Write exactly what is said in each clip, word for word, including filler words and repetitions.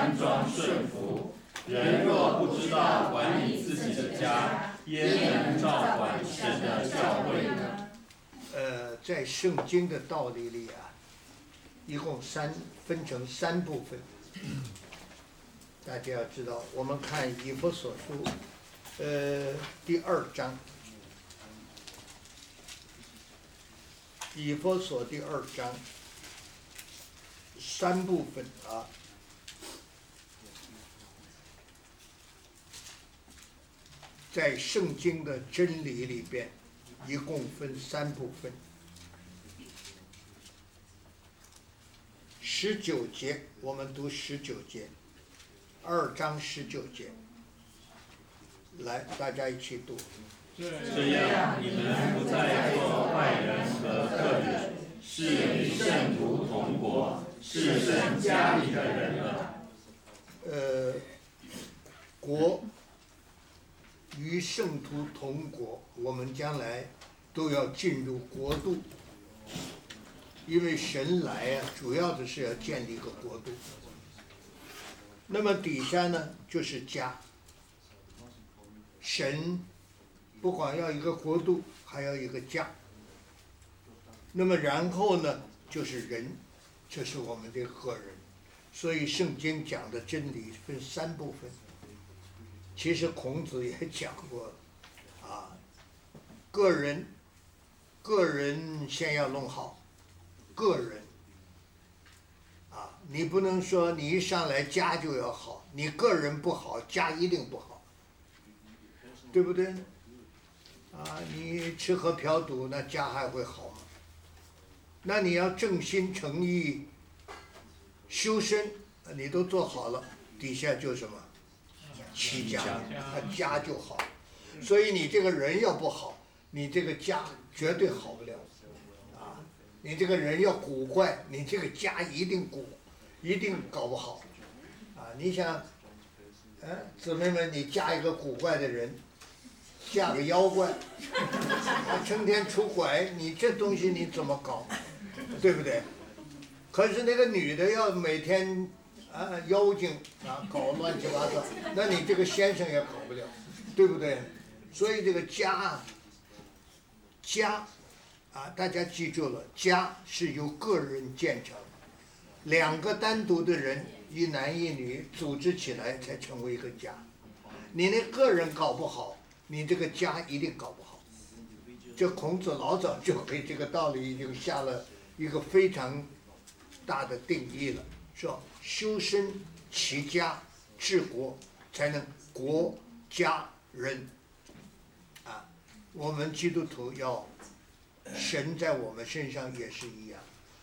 端庄顺服。人若不知道管理自己的家，焉能照管神的教会呢？ 呃，在圣经的道理里啊，一共三分成三部分。大家要知道，我们看以弗所书，呃，第二章，以弗所第二章，三部分啊。在圣经的真理里边，一共分三部分。十九节，我们读十九节，二章十九节。来，大家一起读。 这样，你们不再做外人和客人，是与圣徒同国，是神家里的人了。 呃，国。与圣徒同国，我们将来都要进入国度，因为神来啊，主要的是要建立一个国度。那么底下呢，就是家。神不光要一个国度，还要一个家。那么然后呢，就是人，这是我们的个人。所以圣经讲的真理分三部分。其实孔子也讲过了，啊，个人，个人先要弄好，个人，啊，你不能说你一上来家就要好，你个人不好，家一定不好，对不对？啊，你吃喝嫖赌，那家还会好吗？那你要正心诚意，修身，你都做好了，底下就什么？齐家，他家就好，所以你这个人要不好，你这个家绝对好不了，啊，你这个人要古怪，你这个家一定古，一定搞不好，啊，你想，哎，姊妹们，你嫁一个古怪的人，嫁个妖怪，他成天出拐，你这东西你怎么搞，对不对？可是那个女的要每天。啊，妖精啊，搞乱七八糟，那你这个先生也搞不了，对不对？所以这个家，家，啊，大家记住了，家是由个人建成，两个单独的人，一男一女组织起来才成为一个家。你那个人搞不好，你这个家一定搞不好。这孔子老早就给这个道理已经下了一个非常大的定义了。说修身齐家治国，才能国家人啊！我们基督徒要神在我们身上也是一样。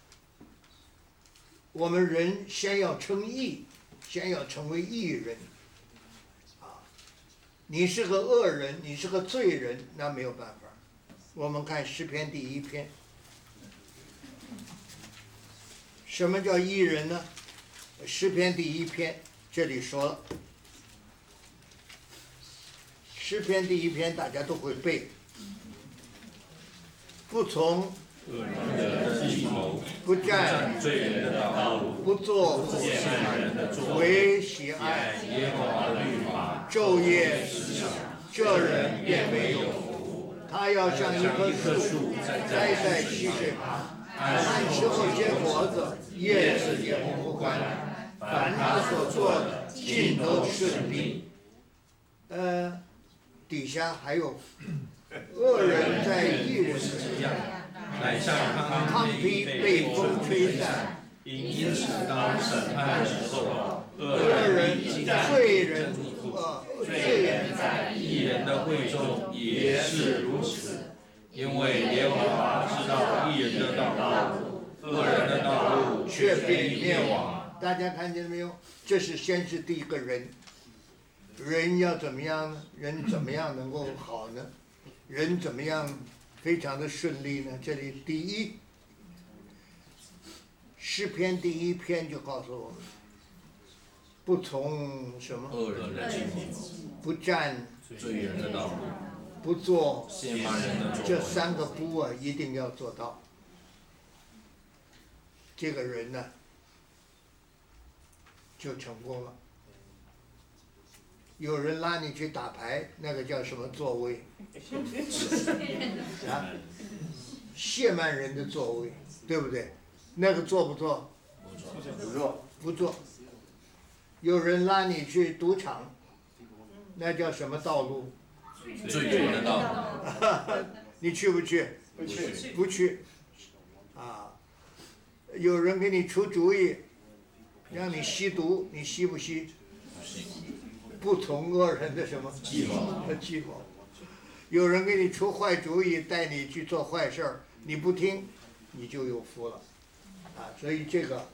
我们人先要称义，先要成为义人啊！你是个恶人，你是个罪人，那没有办法。我们看诗篇第一篇，什么叫义人呢？诗篇第一篇这里说，诗篇第一篇大家都会背，不从恶人的计谋， 不占罪人的道路， 不做践慢人的作为喜爱耶和华的律法， 昼夜思想， 这人便为有福。他要像一棵树栽在溪水旁，按时候结果子，叶子也不干。凡他所做的，尽都顺利。呃，底下还有，恶人在义人之家， 乃像糠皮被风吹散，因此当审判的时候，恶人必在罪人呃罪人在义人的会中也是如此，因为耶和华知道义人的道路，恶人的道路却必灭亡。 大家看见没有？这是先是第一个人，人要怎么样呢？人怎么样能够好呢？人怎么样非常的顺利呢？这里第一，诗篇第一篇就告诉我们，不从什么恶人的计谋， 不占罪人的道路， 不做亵慢人的作为， 这三个不啊，一定要做到。这个人呢， 就成功了。有人拉你去打牌，那个叫什么座位？啊，谢曼人的座位，对不对？那个做不做？ 不做。 不做。有人拉你去赌场，那叫什么道路？ 罪人的道路。 你去不去？ 不去。 不去。啊，有人给你出主意，让你吸毒，你吸不吸？ 不吸。 不从恶人的什么计谋？ 计谋。有人给你出坏主意，带你去做坏事儿，你不听，你就有福了。啊，所以这个，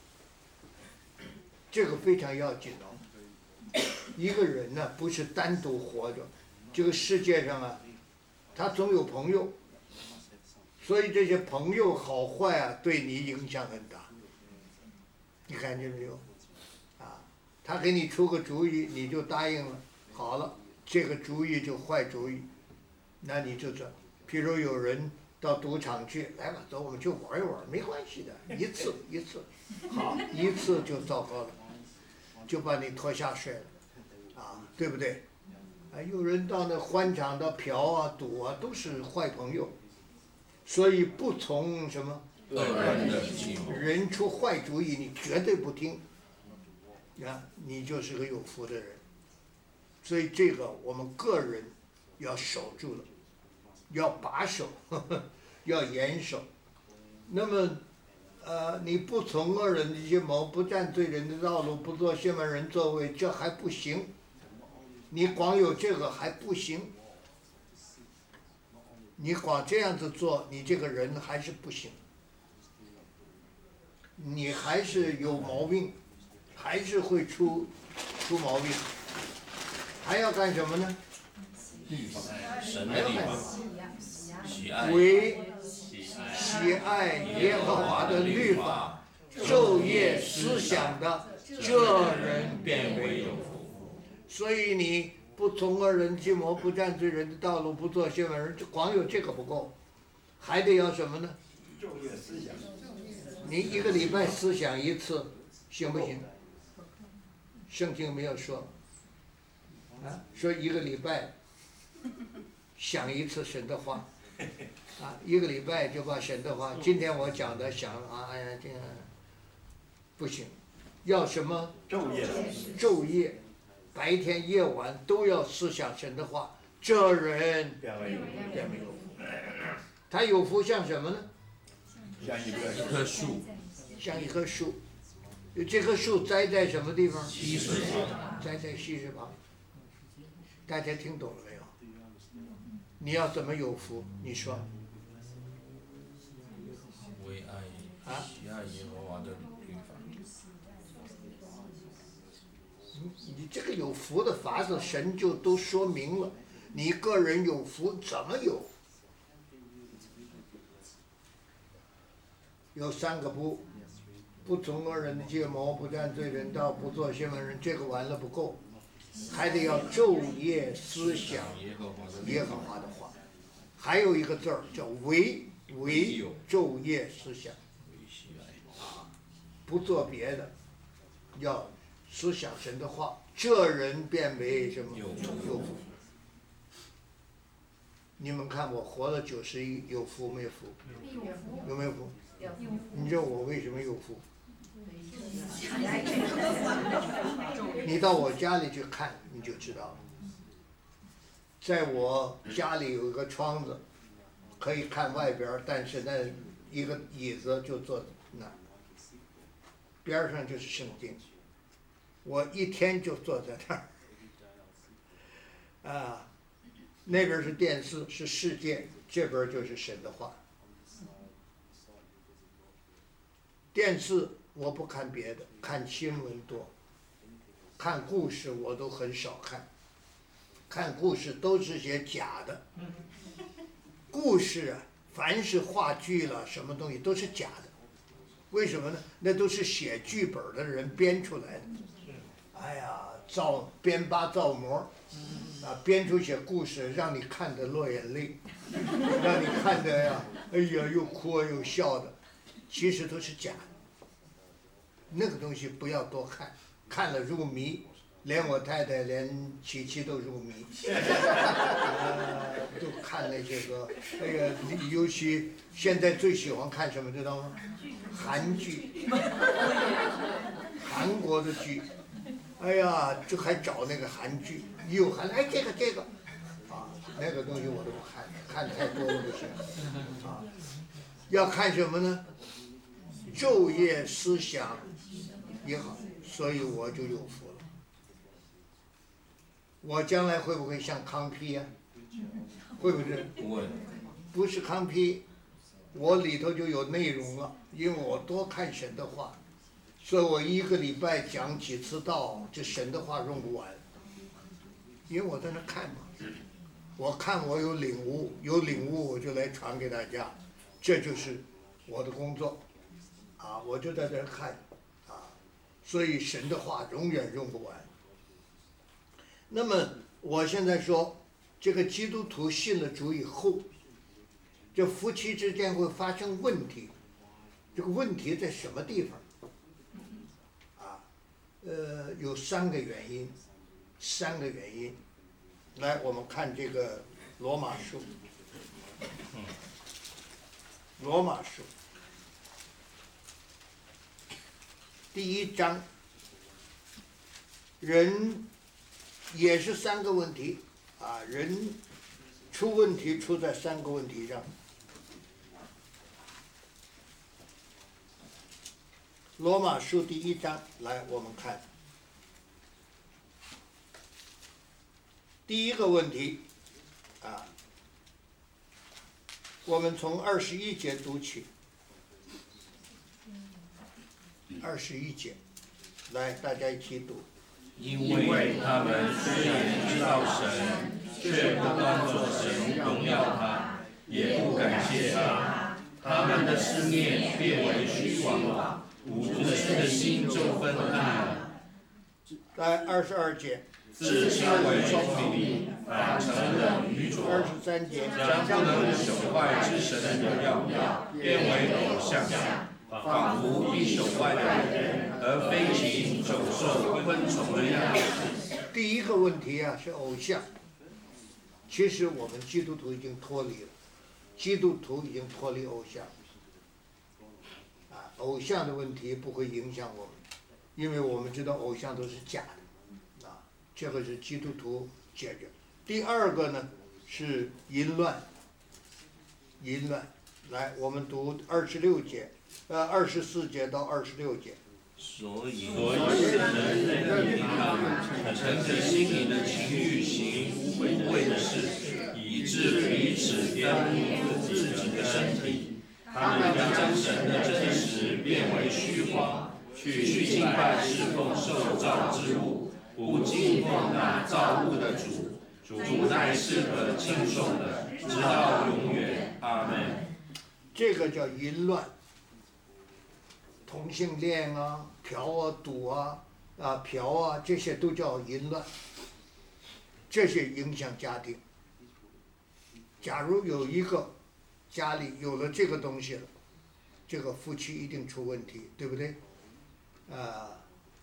这个非常要紧哦。一个人呢，不是单独活着，这个世界上啊，他总有朋友，所以这些朋友好坏啊，对你影响很大。你看见没有？啊，他给你出个主意，你就答应了，好了，这个主意就坏主意，那你就这，譬如有人到赌场去，来吧，走，我们去玩一玩，没关系的，一次一次，好，一次就糟糕了，就把你拖下水了，啊，对不对？啊，有人到那欢场到嫖啊、赌啊，都是坏朋友，所以不从什么恶人的计谋。 人出坏主意，你绝对不听，啊，你就是个有福的人。所以这个我们个人要守住了，要把守，呵呵，要严守。那么，呃，你不从恶人的计谋，不占罪人的道路，不做亵慢人座位，这还不行。你光有这个还不行，你光这样子做，你这个人还是不行，你还是有毛病，还是会出出毛病。还要干什么呢？ 律法，神的律法，喜爱为喜爱耶和华的律法，昼夜思想的，这人便为有福。所以你不从恶人计谋，不占罪人的道路，不做亵慢人，光有这个不够，还得要什么呢？ 昼夜思想。 你一个礼拜思想一次，行不行？圣经没有说。啊，说一个礼拜想一次神的话，啊，一个礼拜就把神的话，今天我讲的想啊，哎呀，这样不行，要什么？ 昼夜。 昼夜，白天夜晚都要思想神的话，这人变为有福。 变为有福。他有福像什么呢？ 像一棵一棵树， 像一棵树，这棵树栽在什么地方？ 溪水旁。 栽在溪水旁。大家听懂了没有？你要怎么有福？你说。 为爱喜爱耶和华的律法。 你你这个有福的法子，神就都说明了。你个人有福怎么有？有三个不：不从恶人的计谋，不占罪人道，不做亵慢人。这个完了不够。还得要昼夜思想耶和华的话，还有一个字儿叫唯，唯昼夜思想，啊，不做别的，要思想神的话，这人变为什么？有福。你们看我活了九十一，有福没福？有没有福？你知道我为什么有福？你到我家里去看，你就知道了。在我家里有一个窗子，可以看外边，但是那一个椅子就坐那儿，边上就是圣经。我一天就坐在那儿，啊，那边是电视，是世界，这边就是神的话。电视我不看别的，看新闻多，看故事我都很少看，看故事都是些假的。故事啊，凡是话剧了什么东西都是假的，为什么呢？那都是写剧本的人编出来的。哎呀，造编八造模，啊，编出些故事让你看得落眼泪，让你看得呀，哎呀又哭又笑的。其实都是假的，那个东西不要多看， 看了入迷，连我太太连琪琪都入迷，呃，都看那些个，哎呀，尤其现在最喜欢看什么知道吗？韩剧，韩国的剧，哎呀，就还找那个韩剧，有韩哎这个这个，啊，那个东西我都不看，看太多了不行，啊，要看什么呢？昼夜思想也好，所以我就有福了。我将来会不会像康批呀、啊？会不会？ 不会。 不是康批，我里头就有内容了，因为我多看神的话，所以我一个礼拜讲几次道，这神的话用不完，因为我在那看嘛。我看我有领悟，有领悟我就来传给大家，这就是我的工作。啊，我就在这儿看，啊，所以神的话永远用不完。那么我现在说，这个基督徒信了主以后，这夫妻之间会发生问题，这个问题在什么地方？啊，呃，有三个原因，三个原因。来，我们看这个罗马书，罗马书。第一章，人也是三个问题啊，人出问题出在三个问题上。罗马书第一章，来我们看，第一个问题啊，我们从二十一节读起。二十一节，来，大家一起读。 因为他们虽然知道神，却不当作神荣耀他，也不感谢他，他们的思念变为虚妄，无知的心就昏暗了。 来，二十二节。 自称为聪明，反成了愚拙。 二十三节。 将不能朽坏之神的荣耀变为偶像。仿佛必朽坏的人，而飞禽走兽、昆虫的样子。 第一个问题啊，是偶像。其实我们基督徒已经脱离了，基督徒已经脱离偶像。啊，偶像的问题不会影响我们，因为我们知道偶像都是假的。啊，这个是基督徒解决。第二个呢是淫乱，淫乱。来，我们读二十六节。呃，二十四节到二十六节。 所以，所以人任凭他们乘着心里的情欲行污秽的事，以致彼此玷污自己的身体。他们将神的真实变为虚谎，去敬拜侍奉受造之物，不敬奉那造物的主。主乃是可敬颂的，直到永远。阿们。 这个叫淫乱。同性恋啊，嫖啊，赌啊，啊嫖啊，这些都叫淫乱，这些影响家庭。假如有一个家里有了这个东西了，这个夫妻一定出问题，对不对？啊。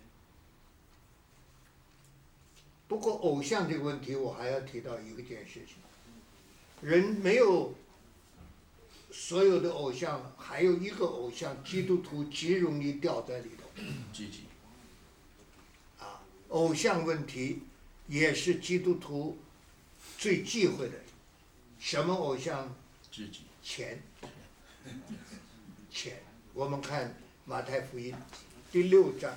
不过偶像这个问题，我还要提到一个件事情，人没有。所有的偶像，还有一个偶像，基督徒极容易掉在里头。 积极。 啊，偶像问题也是基督徒最忌讳的。什么偶像？ 自己。 钱。钱。我们看马太福音第六章。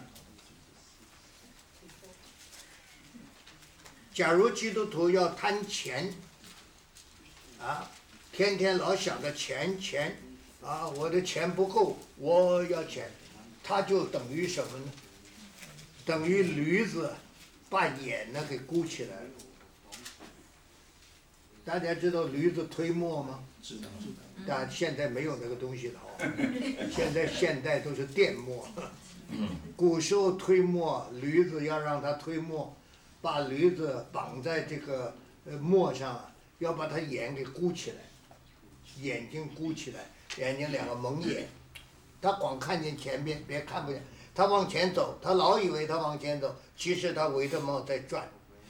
假如基督徒要贪钱，啊。天天老想着钱钱，啊，我的钱不够，我要钱，他就等于什么呢？等于驴子把眼呢给箍起来了。大家知道驴子推磨吗？ 知道知道。 但现在没有那个东西了哦，现在现代都是电磨。古时候推磨，驴子要让它推磨，把驴子绑在这个呃磨上，要把它眼给箍起来。眼睛箍起来，眼睛两个蒙眼，他光看见前面，别看不见， 他往前走，他老以为他往前走，其实他围着梦在转。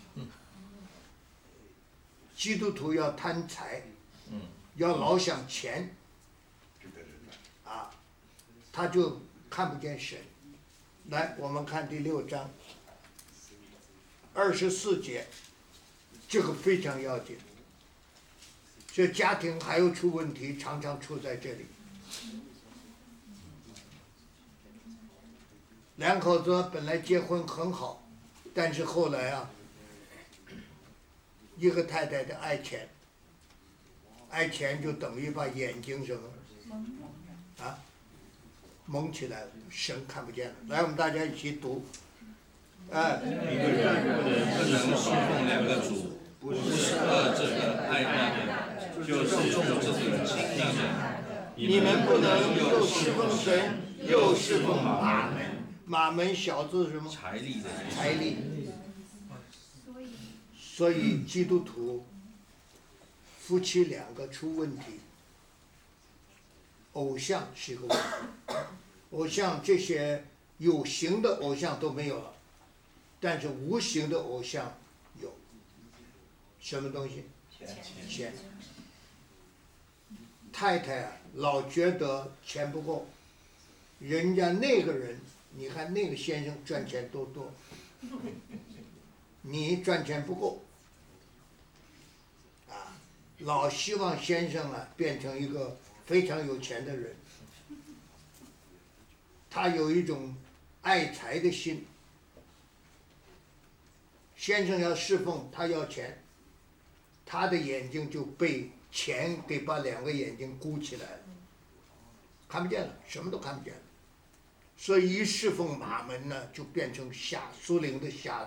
基督徒要贪财，要老想钱，啊，他就看不见神。来，我们看第六章二十四节，这个非常要紧。这家庭还有出问题，常常出在这里。两口子本来结婚很好，但是后来啊，一个太太的爱钱，爱钱就等于把眼睛什么啊蒙起来了，神看不见了。来，我们大家一起读。哎， 一个人不能侍奉两个主，不是恶这个爱那个，就是重这个轻那个。 你们不能又侍奉神，又侍奉马门。马门小字什么？ 财力的财力。所以基督徒夫妻两个出问题，偶像是一个问题。偶像这些有形的偶像都没有了，但是无形的偶像有。什么东西？钱。太太啊，老觉得钱不够，人家那个人，你看那个先生赚钱多多，你赚钱不够，啊，老希望先生啊变成一个非常有钱的人，他有一种爱财的心。先生要侍奉，他要钱，他的眼睛就被钱给把两个眼睛箍起来了，看不见了，什么都看不见了。所以一侍奉马门呢，就变成瞎，苏灵的瞎子。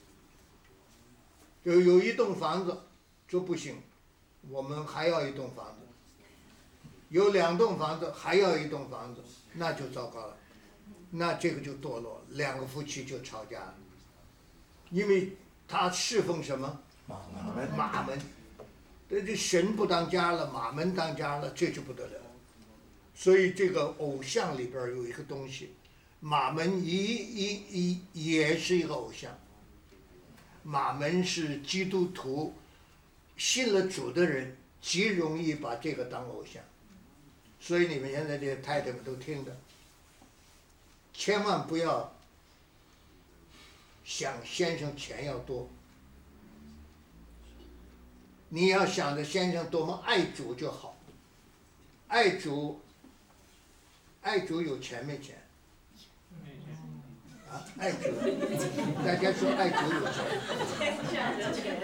有有一栋房子，说不行，我们还要一栋房子。有两栋房子，还要一栋房子，那就糟糕了，那这个就堕落了，两个夫妻就吵架了。因为他侍奉什么？ 马门。 马门。这这神不当家了，马门当家了，这就不得了。所以这个偶像里边有一个东西，马门一一一也是一个偶像。马门是基督徒，信了主的人极容易把这个当偶像。所以你们现在这些太太们都听着，千万不要想先生钱要多，你要想着先生多么爱主就好。爱主，爱主有钱没钱？啊，爱主，大家说爱主有钱。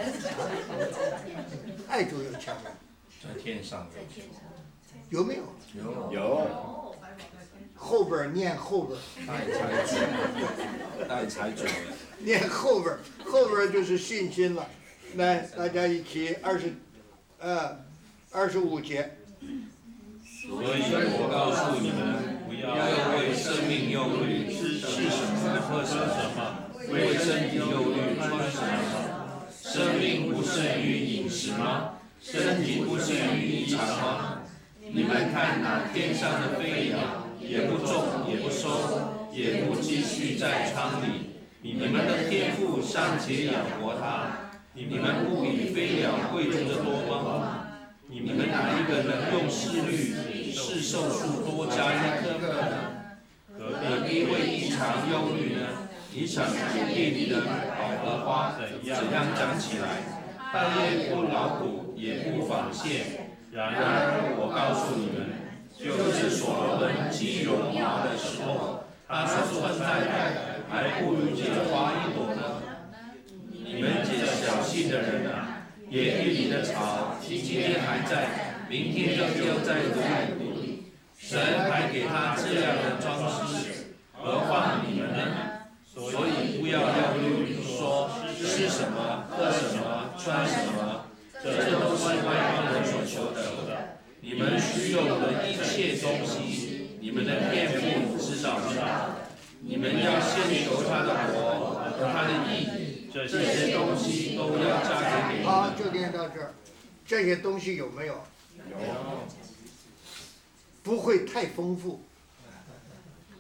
爱主有钱没？ 在天上有没有？ 有有。 后边念后边。 带财主，带财主。 念后边，后边就是信心了。来，大家一起二十，呃，二十五节。 所以我告诉你们，不要为生命忧虑，吃什么喝什么；为身体忧虑，穿什么。生命不胜于饮食吗？身体不胜于衣裳吗？你们看那天上的飞鸟，也不种，也不收，也不积蓄在仓里，你们的天父尚且养活它，你们不比飞鸟贵重得多吗？你们哪一个能用思虑使寿数多加一颗呢？何必为一场忧虑呢？一场树叶里的百合花怎样长起来？它也不劳苦，也不纺线。然而我告诉你们，就是所罗门极荣华的时候，他所穿戴的还不如这花一朵呢。你们这小信的人啊，野地里的草，今天还在，明天就丢在土里。神还给他这样的装饰，何况你们呢？所以不要忧虑，说吃什么、喝什么、穿什么，这都是外邦人所求的。你们需有的一切东西，你们的天父知道的。你们要先求他的国和他的义，这些东西都要加给你们。 好，就念到这儿。这些东西有没有？ 有。 不会太丰富。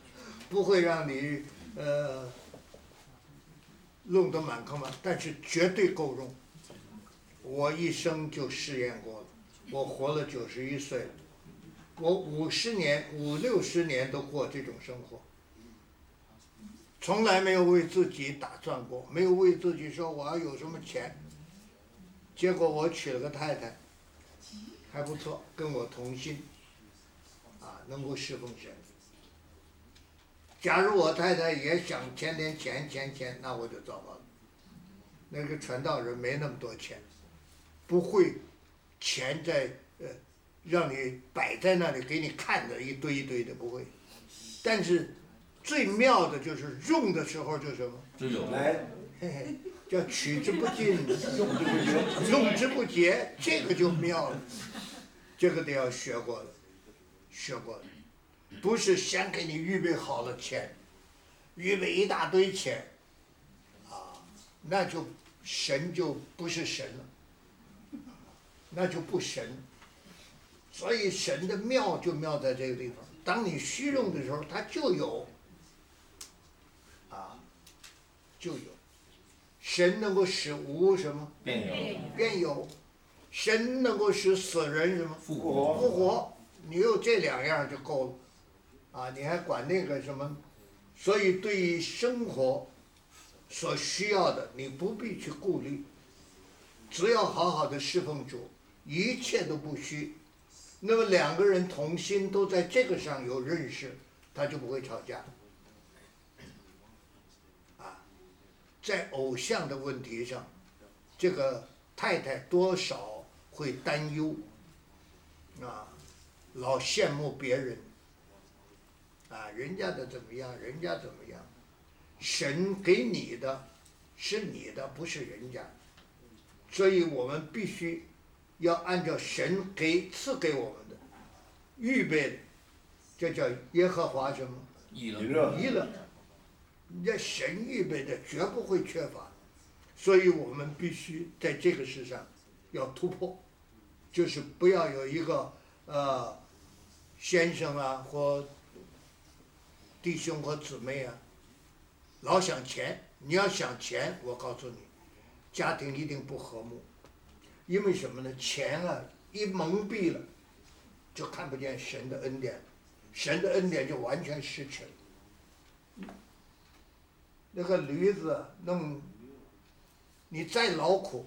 不会让你呃弄得满坑满，但是绝对够用。我一生就试验过了，我活了九十一岁了，我五十年、五六十年都过这种生活，从来没有为自己打算过，没有为自己说我要有什么钱。结果我娶了个太太，还不错，跟我同心，啊，能够侍奉神。假如我太太也想天天钱钱钱，那我就糟糕了。那个传道人没那么多钱，不会钱在呃让你摆在那里给你看的一堆一堆的，不会。但是最妙的就是用的时候就什么？ 就有来，嘿嘿，叫取之不尽，用之不竭，用之不竭，这个就妙了。这个得要学过了，学过了。不是先给你预备好了钱，预备一大堆钱，啊，那就神就不是神了，那就不神。所以神的妙就妙在这个地方，当你虚荣的时候，它就有，啊，就有。神能够使无什么变有， 变有，神能够使死人什么复活复活，你有这两样就够了。啊，你还管那个什么？所以对于生活所需要的，你不必去顾虑，只要好好的侍奉主，一切都不虚。那么两个人同心，都在这个上有认识，他就不会吵架。啊，在偶像的问题上，这个太太多少会担忧，啊，老羡慕别人。啊，人家的怎么样，人家怎么样，神给你的是你的，不是人家，所以我们必须要按照神给赐给我们的预备的，这叫耶和华什么？ 义了， 义了，这神预备的绝不会缺乏，所以我们必须在这个事上要突破，就是不要有一个呃先生啊或弟兄和姊妹啊，老想钱。你要想钱，我告诉你，家庭一定不和睦。因为什么呢？钱啊，一蒙蔽了，就看不见神的恩典，神的恩典就完全失去了。那个驴子弄，你再劳苦，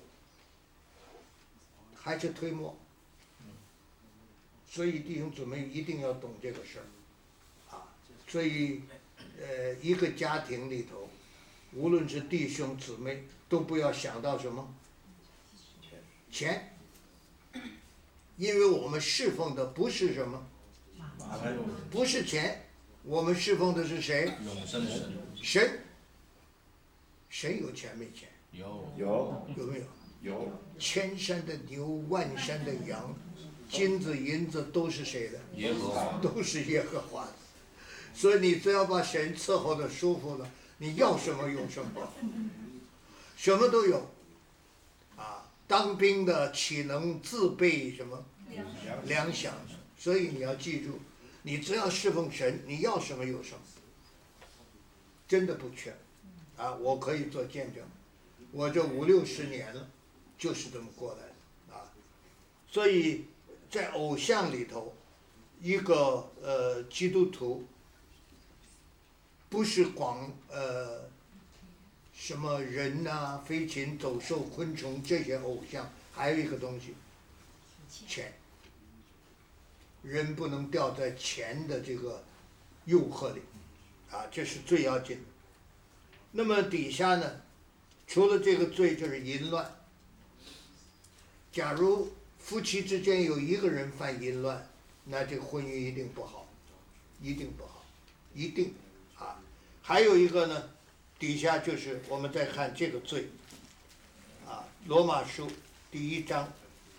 还是推磨。所以弟兄姊妹一定要懂这个事儿。所以，呃，一个家庭里头，无论是弟兄姊妹，都不要想到什么钱，因为我们侍奉的不是什么，不是钱，我们侍奉的是谁？ 永生神。 神。神有钱没钱？ 有有有没有？ 有。 千山的牛，万山的羊，金子银子都是谁的？ 耶和华。 都是耶和华的。所以你只要把神伺候的舒服了，你要什么有什么，什么都有。啊，当兵的岂能自备什么粮饷？所以你要记住，你只要侍奉神，你要什么有什么，真的不缺。啊，我可以做见证，我这五六十年了，就是这么过来的啊。所以在偶像里头，一个呃基督徒。不是光呃什么人呐、啊、飞禽走兽、昆虫这些偶像，还有一个东西，钱。人不能掉在钱的这个诱惑里，啊，这是最要紧的。那么底下呢，除了这个罪就是淫乱。假如夫妻之间有一个人犯淫乱，那这个婚姻一定不好，一定不好，一定。啊，还有一个呢，底下就是我们再看这个罪，啊，罗马书第一章，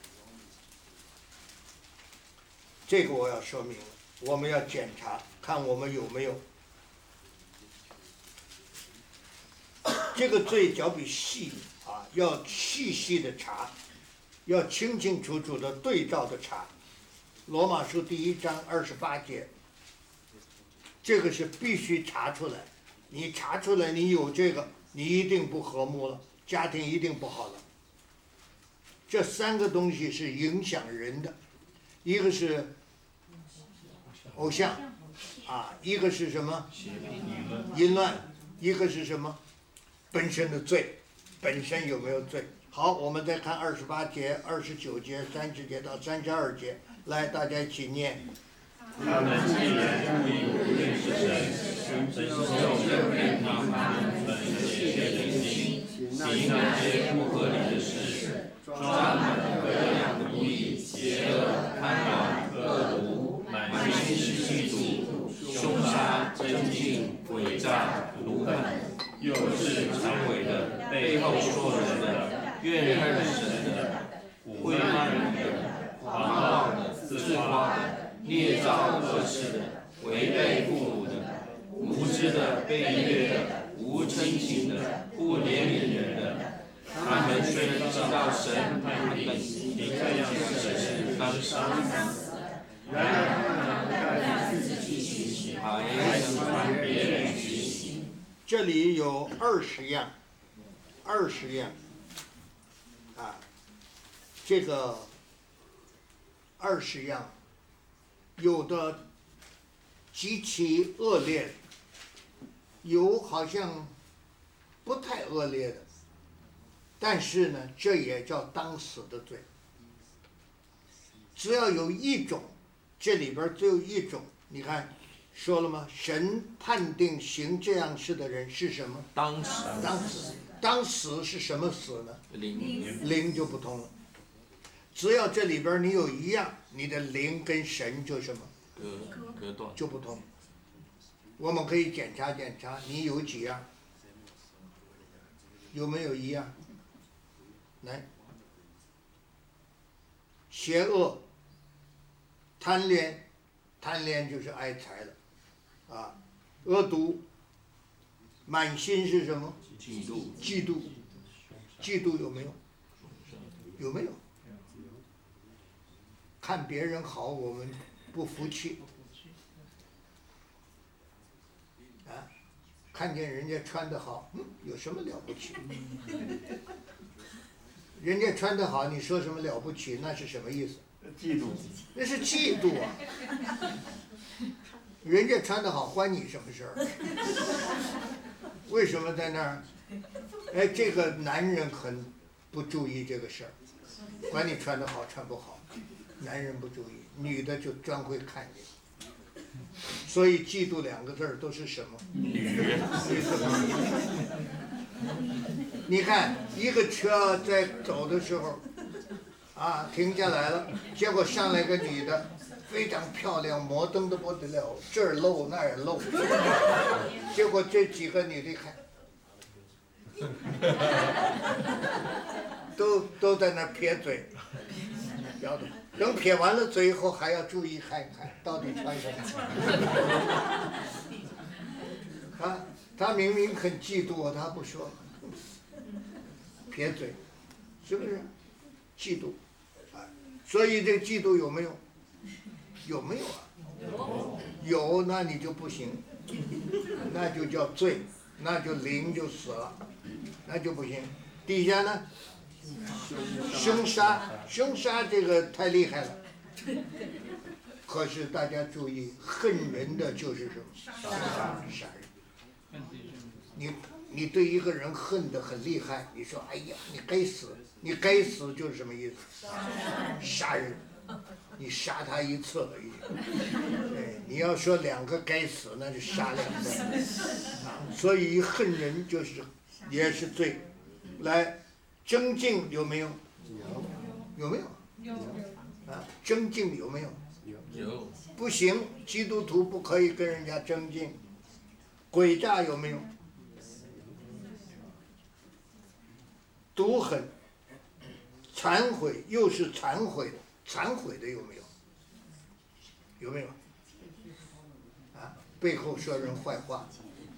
这个我要说明了，我们要检查看我们有没有这个罪，脚比细啊，要细细的查，要清清楚楚的对照的查。罗马书第一章二十八节。 这个是必须查出来。你查出来你有这个，你一定不和睦了，家庭一定不好了。这三个东西是影响人的，一个是偶像，啊，一个是什么？淫乱，一个是什么？本身的罪，本身有没有罪？好，我们再看二十八节、二十九节、三十节到三十二节，来，大家一起念。 他们既然故意不认识神，神就任凭他们本邪的心，行那些不合理的事，抓满各样的不义、邪恶、贪婪、恶毒，满心是嫉妒、凶杀、争竞、诡诈、毒恨，又是常伪的，背后说人的，怨恨神的，侮慢人的，狂傲的，自夸的，捏造恶事的，违背父母的，无知的，被虐的，无亲情的，不怜悯人的。他们虽然知道神他们本行这样的事当杀，然而他们带着自己行，还想传别人去行。 这里有二十样，二十样，啊，这个二十样，有的极其恶劣，有好像不太恶劣的，但是呢，这也叫当死的罪。只要有一种，这里边只有一种，你看说了吗？神判定行这样事的人是什么？ 当死， 当死，当死是什么死呢？ 灵， 灵就不同了。只要这里边你有一样，你的灵跟神就什么？ 隔隔断， 就不同。我们可以检查检查，你有几样？有没有一样？来，邪恶、贪恋，贪恋就是爱财了，啊，恶毒，满心是什么？ 嫉妒， 嫉妒，嫉妒有没有？有没有？看别人好，我们不服气，啊，看见人家穿得好，嗯，有什么了不起？人家穿得好，你说什么了不起？那是什么意思？ 嫉妒， 那是嫉妒啊！人家穿得好，关你什么事儿？为什么在那儿？哎，这个男人很不注意这个事儿，管你穿得好穿不好，男人不注意，女的就专会看你。所以嫉妒两个字儿都是什么？ 女， 你看一个车在走的时候，啊，停下来了，结果上来个女的，非常漂亮，摩登的不得了，这儿露那儿露，结果这几个女的看，都都在那撇嘴，要的，等撇完了嘴以后还要注意看一看，到底穿什么。他他明明很嫉妒我，他不说，撇嘴，是不是？嫉妒，啊，所以这嫉妒有没有？有没有啊？有，有那你就不行，那就叫罪，那就灵就死了，那就不行。底下呢？凶杀，凶杀这个太厉害了。可是大家注意，恨人的就是什么？杀人。你你对一个人恨得很厉害，你说哎呀，你该死，你该死就是什么意思？杀人，你杀他一次了已经。对，你要说两个该死，那就杀两个。啊，所以恨人就是也是罪。来，争竞有没有？有没有？有。啊，争竞有没有？ 有。 不行，基督徒不可以跟人家争竞。诡诈有没有？毒狠、忏悔又是忏悔的，忏悔的有没有？有没有？啊，背后说人坏话，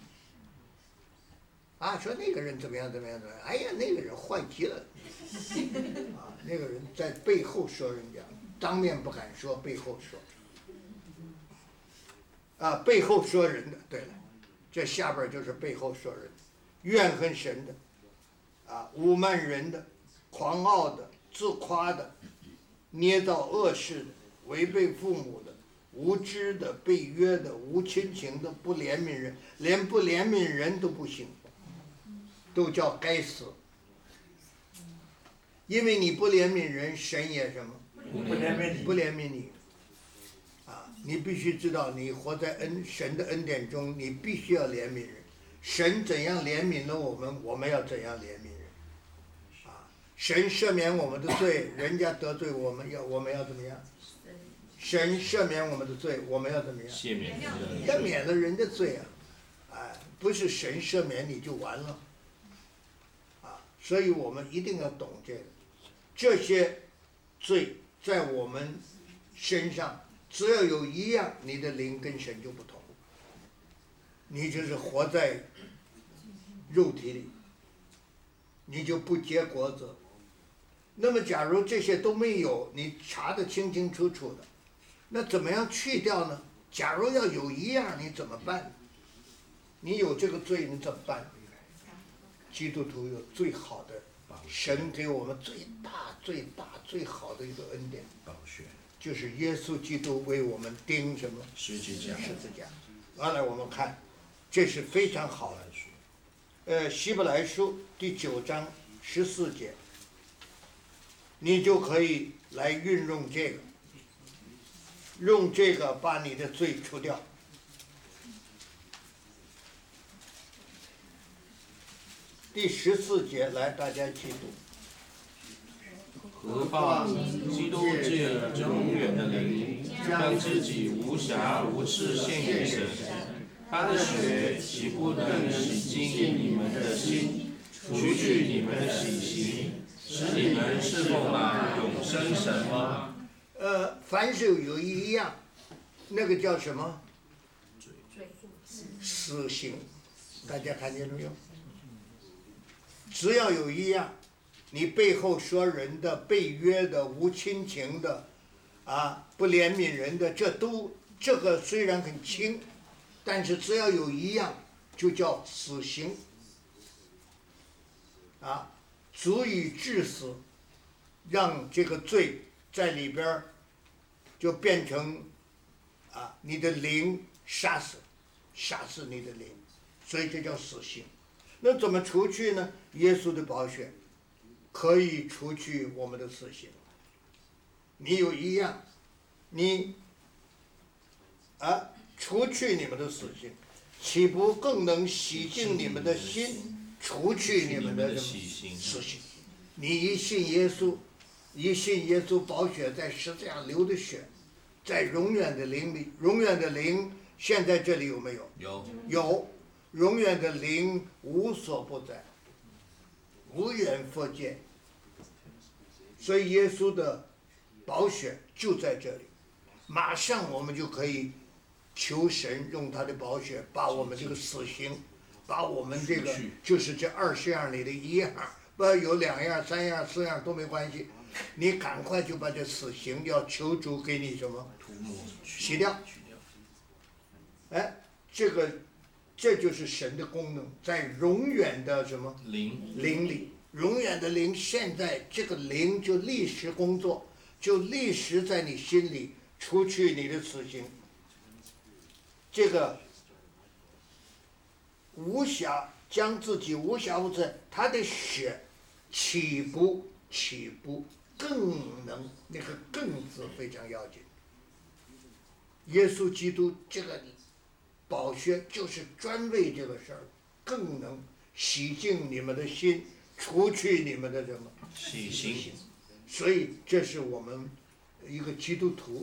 啊，说那个人怎么样怎么样怎么样，哎呀，那个人坏极了，啊，那个人在背后说人家，当面不敢说，背后说。 啊，背后说人的，对了，这下边就是背后说人的，怨恨神的，啊，侮慢人的，狂傲的，自夸的，捏造恶事的，违背父母的，无知的，被约的，无亲情的，不怜悯人，连不怜悯人都不行，都叫该死。因为你不怜悯人，神也什么？ 不怜悯你， 不怜悯你。啊，你必须知道，你活在恩神的恩典中，你必须要怜悯人。神怎样怜悯了我们，我们要怎样怜悯人。啊，神赦免我们的罪，人家得罪我们要我们要怎么样？神赦免我们的罪，我们要怎么样？ 赦免要免了人的罪啊！哎，不是神赦免你就完了。啊，所以我们一定要懂这个。这些罪在我们身上，只要有一样，你的灵跟神就不同，你就是活在肉体里，你就不结果子。那么假如这些都没有，你查得清清楚楚的，那怎么样去掉呢？假如要有一样，你怎么办？你有这个罪，你怎么办？基督徒有最好的，神给我们最大、最大、最好的一个恩典，就是耶稣基督为我们钉什么？ 十字架。 十字架。完了，我们看，这是非常好的。呃，希伯来书第九章十四节，你就可以来运用这个，用这个把你的罪除掉。第十四节，来，大家一起读。 何况基督借永远的灵，将自己无瑕无疵献给神，他的血岂不能洗净你们的心，除去你们的喜行，使你们侍奉那永生神吗？ 呃，凡是有一样，那个叫什么？死刑，大家看见了没有？只要有一样，你背后说人的、被约的、无亲情的，啊，不怜悯人的，这都这个虽然很轻，但是只要有一样，就叫死刑，啊，足以致死，让这个罪在里边儿就变成啊，你的灵杀死，杀死你的灵，所以这叫死刑。那怎么除去呢？耶稣的宝血可以除去我们的死刑。你有一样，你啊，除去你们的死刑，岂不更能洗净你们的心，除去你们的死刑？你一信耶稣，一信耶稣宝血在十字架流的血，在永远的灵里，永远的灵现在这里有没有？ 有。 有。永远的灵无所不在，无远弗届，所以耶稣的宝血就在这里，马上我们就可以求神用他的宝血把我们这个死刑，把我们这个就是这二十样里的一样，不有两样、三样、四样都没关系，你赶快就把这死刑要求主给你什么洗掉，哎，这个。这就是神的功能，在永远的什么灵灵里，永远的灵，现在这个灵就立时工作，就立时在你心里除去你的死刑。这个无瑕，将自己无瑕无疵，他的血岂不岂不更能，那个更字非常要紧。耶稣基督这个宝血就是专为这个事儿，更能洗净你们的心，除去你们的什么喜心。 所以这是我们一个基督徒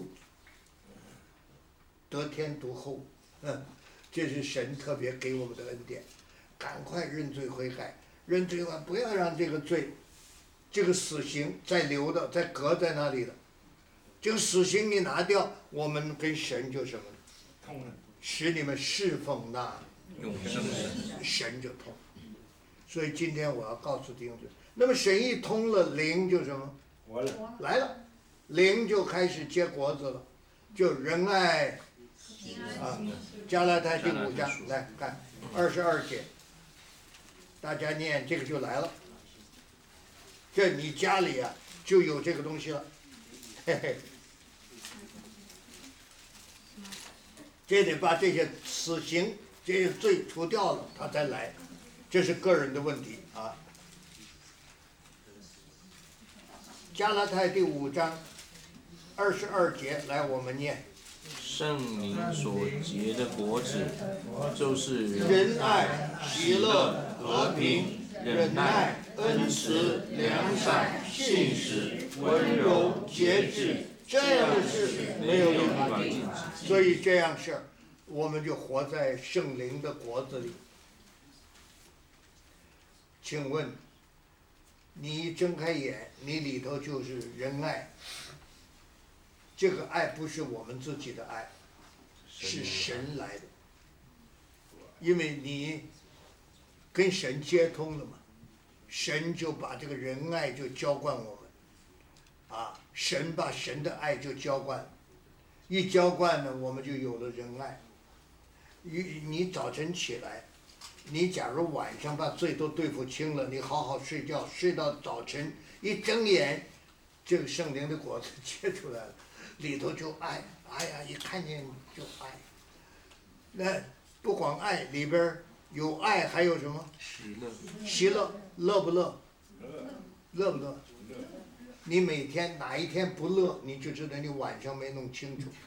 得天独厚，嗯，这是神特别给我们的恩典。赶快认罪悔改，认罪悔改，不要让这个罪，这个死刑再留的，再搁在那里了。这个死刑你拿掉，我们跟神就什么通了。使你们侍奉那永生神， 神就通。所以今天我要告诉弟兄姊妹，那么神一通了，灵就什么？来了，灵就开始结果子了，就仁爱、 啊，加拉太第五章来看二十二节，大家念这个就来了。这你家里啊就有这个东西了，嘿嘿。这得把这些死刑这些罪除掉了，他才来，这是个人的问题啊。加拉太第五章二十二节，来我们念。 圣灵所结的果子，就是仁爱、喜乐、和平、忍耐、恩慈、良善、信实、温柔、节制，这样的事没有一法禁止。所以这样事儿，我们就活在圣灵的果子里。请问，你一睁开眼，你里头就是仁爱。这个爱不是我们自己的爱，是神来的，因为你跟神接通了嘛，神就把这个仁爱就浇灌我们，啊，神把神的爱就浇灌，一浇灌呢，我们就有了仁爱。你你早晨起来，你假如晚上把罪都对付清了，你好好睡觉，睡到早晨一睁眼，这个圣灵的果子结出来了。里头就爱，哎呀，一看见就爱。那不光爱，里边有爱，还有什么？ 喜乐。 喜乐，乐不乐？乐不乐？你每天哪一天不乐，你就知道你晚上没弄清楚。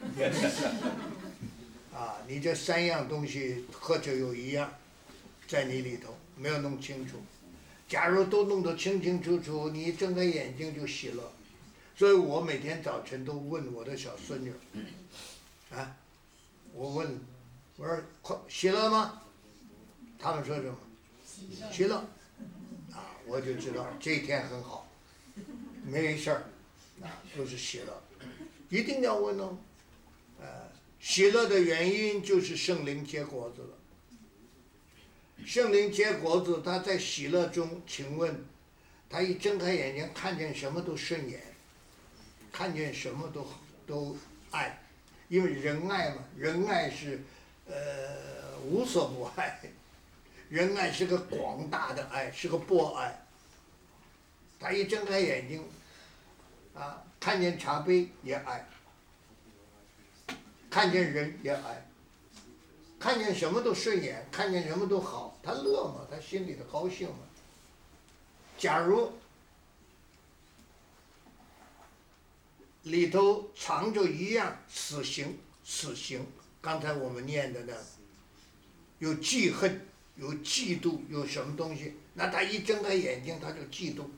啊，你这三样东西或者有一样在你里头没有弄清楚。假如都弄得清清楚楚，你一睁开眼睛就喜乐。所以我每天早晨都问我的小孙女，啊，我问，我说快喜乐吗？他们说什么？喜乐，啊，我就知道这一天很好，没事儿，啊，都是喜乐，一定要问哦，呃，喜乐的原因就是圣灵结果子了。圣灵结果子，他在喜乐中，请问，他一睁开眼睛看见什么都顺眼。看见什么都都爱，因为仁爱嘛，仁爱是呃无所不爱，仁爱是个广大的爱，是个博爱。他一睁开眼睛，啊，看见茶杯也爱，看见人也爱，看见什么都顺眼，看见什么都好，他乐嘛，他心里头高兴嘛。假如里头藏着一样死刑，死刑。刚才我们念的呢，有记恨，有嫉妒，有什么东西？那他一睁开眼睛，他就嫉妒，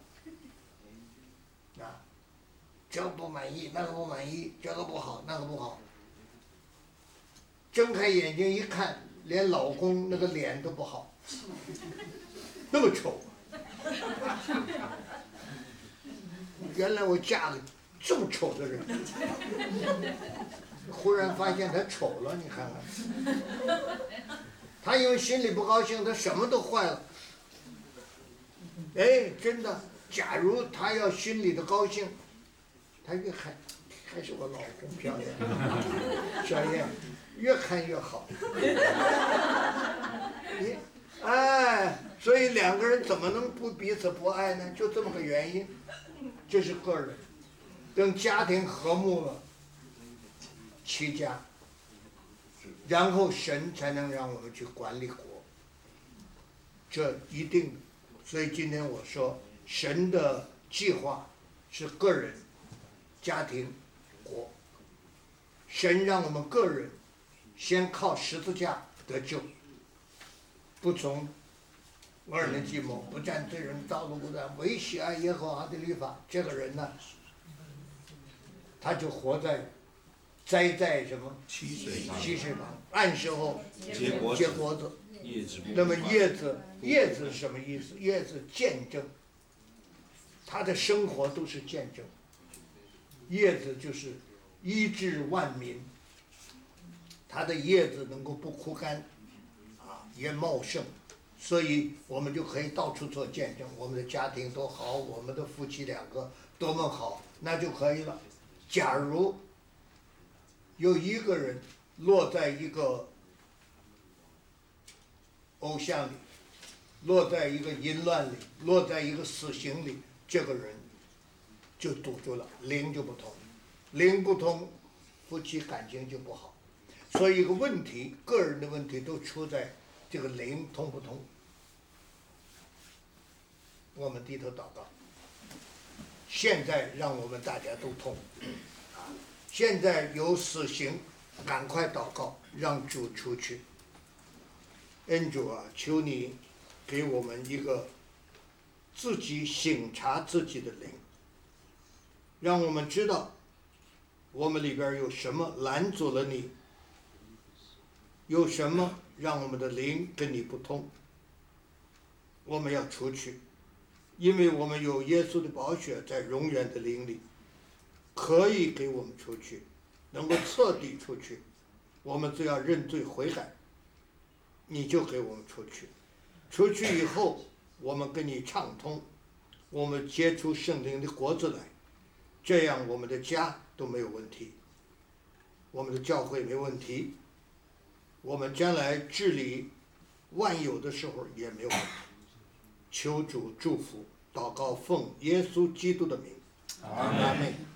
啊，这个不满意，那个不满意，这个不好，那个不好。睁开眼睛一看，连老公那个脸都不好，那么丑。原来我嫁了这么丑的人，忽然发现他丑了，你看看，他因为心里不高兴，他什么都坏了。哎，真的，假如他要心里的高兴，他越看还是我老公漂亮，小燕越看越好。你哎，所以两个人怎么能不彼此不爱呢？就这么个原因，这是个人。等家庭和睦了，齐家，然后神才能让我们去管理国，这一定的。所以今天我说，神的计划是个人、家庭、国。神让我们个人先靠十字架得救，不从我尔的计谋，不占罪人道路不断，唯喜爱耶和华的律法。这个人呢，他就活在栽在什么溪水旁， 溪水旁，按时候结果结果子。 叶子不那么叶子，叶子是什么意思？叶子见证，他的生活都是见证。叶子就是医治万民，它的叶子能够不枯干，啊，也茂盛，所以我们就可以到处做见证。我们的家庭多好，我们的夫妻两个多么好，那就可以了。假如有一个人落在一个偶像里，落在一个淫乱里，落在一个死刑里，这个人就堵住了，灵就不通，灵不通，夫妻感情就不好。所以一个问题，个人的问题都出在这个灵通不通。我们低头祷告，现在让我们大家都通啊！现在有死刑，赶快祷告，让主出去。恩主啊，求你给我们一个自己省察自己的灵，让我们知道我们里边有什么拦阻了你，有什么让我们的灵跟你不通，我们要出去，因为我们有耶稣的宝血在永远的灵里，可以给我们出去，能够彻底出去。我们只要认罪悔改，你就给我们出去。出去以后，我们跟你畅通，我们结出圣灵的果子来，这样我们的家都没有问题，我们的教会没问题，我们将来治理万有的时候也没有问题。求主祝福，祷告奉耶稣基督的名，阿门。